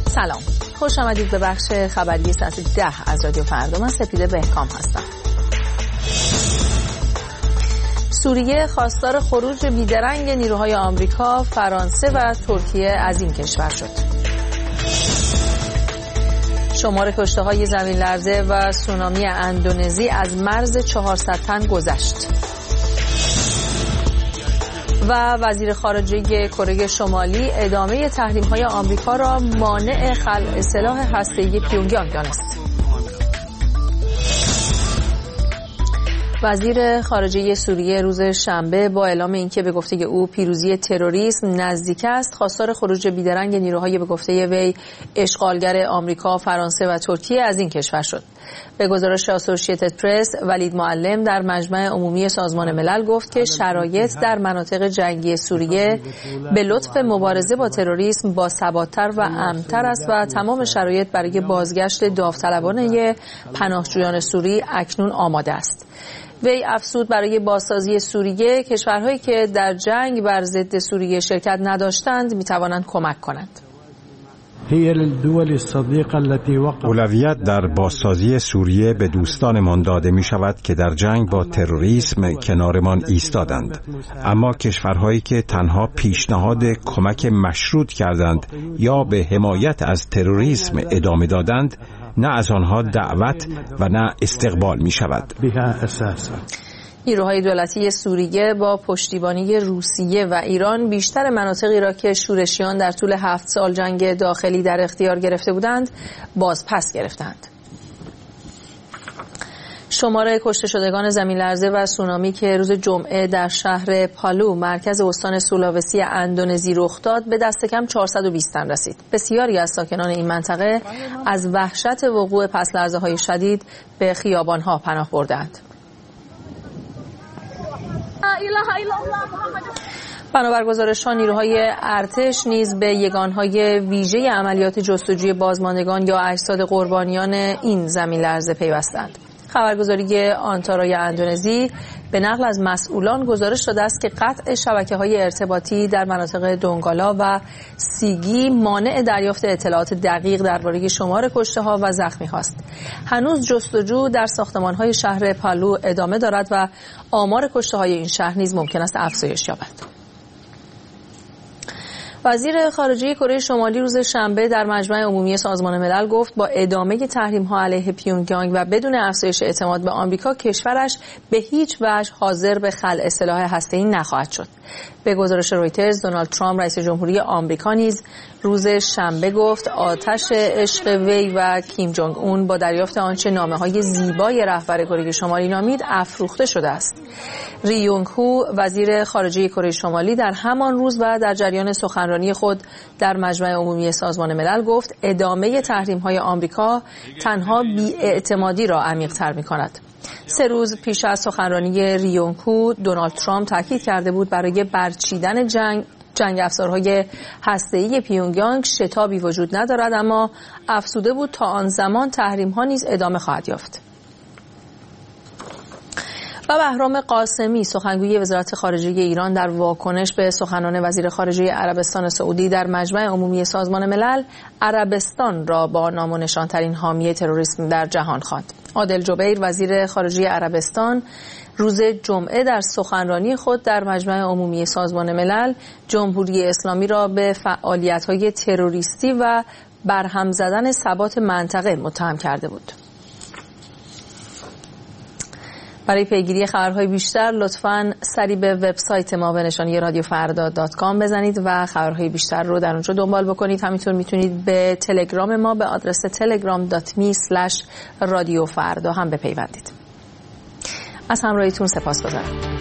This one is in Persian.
سلام، خوش آمدید به بخش خبری ساعت 10 از رادیو فردا. من سپیده بهکام هستم. سوریه خواستار خروج بیدرنگ نیروهای آمریکا، فرانسه و ترکیه از این کشور شد. شمار کشته‌های زمین لرزه و سونامی اندونزی از مرز 400 تن گذشت. و وزیر خارجه کره شمالی ادامه تحریم‌های آمریکا را مانع خلع سلاح هسته‌ای پیونگیانگ دانست. وزیر خارجه سوریه روز شنبه با اعلام اینکه به گفته او پیروزی تروریسم نزدیک است، خواستار خروج بیدرنگ نیروهای به گفته وی اشغالگر آمریکا، فرانسه و ترکیه از این کشور شد. به گزارش اسوسییتد پرس، ولید معلم در مجمع عمومی سازمان ملل گفت که شرایط در مناطق جنگی سوریه به لطف مبارزه با تروریسم باثبات‌تر و امن‌تر است و تمام شرایط برای بازگشت داوطلبانه پناهجویان سوری اکنون آماده است. وی افزود برای بازسازی سوریه کشورهایی که در جنگ بر ضد سوریه شرکت نداشتند می‌توانند کمک کنند. اولویت در بازسازی سوریه به دوستانمان داده می شود که در جنگ با تروریسم کنارمان ایستادند، اما کشورهایی که تنها پیشنهاد کمک مشروط کردند یا به حمایت از تروریسم ادامه دادند، نه از آنها دعوت و نه استقبال می شود. نیروهای دولتی سوریه با پشتیبانی روسیه و ایران بیشتر مناطقی را که شورشیان در طول 7 سال جنگ داخلی در اختیار گرفته بودند بازپس گرفتند. شمار کشته شدگان زمین لرزه و سونامی که روز جمعه در شهر پالو مرکز استان سولاوسی اندونزی رخ داد به دست کم 420 تن رسید. بسیاری از ساکنان این منطقه از وحشت وقوع پس لرزه‌های شدید به خیابان‌ها پناه بردند. بنابر گزارش‌ها نیروهای ارتش نیز به یگانهای ویژه عملیات جستجوی بازماندگان یا اجساد قربانیان این زمین لرزه پیوستند. خبرگزاری آنتارای اندونزی به نقل از مسئولان گزارش داده است که قطع شبکه‌های ارتباطی در مناطق دونگالا و سیگی مانع دریافت اطلاعات دقیق درباره شمار کشته‌ها و زخمی‌هاست. هنوز جستجو در ساختمان‌های شهر پالو ادامه دارد و آمار کشته‌های این شهر نیز ممکن است افزایش یابد. وزیر خارجه کره شمالی روز شنبه در مجمع عمومی سازمان ملل گفت با ادامه تحریم‌ها علیه پیونگیانگ و بدون افزایش اعتماد به آمریکا کشورش به هیچ وجه حاضر به خلع سلاح هسته‌ای نخواهد شد. به گزارش رویترز، دونالد ترامپ رئیس جمهوری آمریکا نیز روز شنبه گفت آتش عشق وی و کیم جونگ اون با دریافت آنچه نامه‌های زیبای رهبر کره شمالی نامید افروخته شده است. ری یونگ هو وزیر خارجه کره شمالی در همان روز و در جریان سخنرانی خود در مجمع عمومی سازمان ملل گفت ادامه تحریم‌های آمریکا تنها بی‌اعتمادی را عمیق‌تر می‌کند. 3 روز پیش از سخنرانی ری یونگ هو، دونالد ترامپ تاکید کرده بود برای برچیدن جنگ افزارهای هسته‌ای پیونگیانگ شتابی وجود ندارد، اما افزوده بود تا آن زمان تحریم‌ها نیز ادامه خواهد یافت. و بهرام قاسمی سخنگوی وزارت خارجه ایران در واکنش به سخنان وزیر خارجه عربستان سعودی در مجمع عمومی سازمان ملل عربستان را با نام و نشانترین حامی تروریسم در جهان خواند. عادل جبیر وزیر خارجه عربستان روز جمعه در سخنرانی خود در مجمع عمومی سازمان ملل جمهوری اسلامی را به فعالیت‌های تروریستی و برهم زدن ثبات منطقه متهم کرده بود. برای پیگیری خبرهای بیشتر لطفاً سری به وبسایت ما به نشانی radiofarda.com بزنید و خبرهای بیشتر رو در اونجا دنبال بکنید. همینطور میتونید به تلگرام ما به آدرس telegram.me/radiofarda هم بپیوندید. از همراهیتون سپاسگزارم.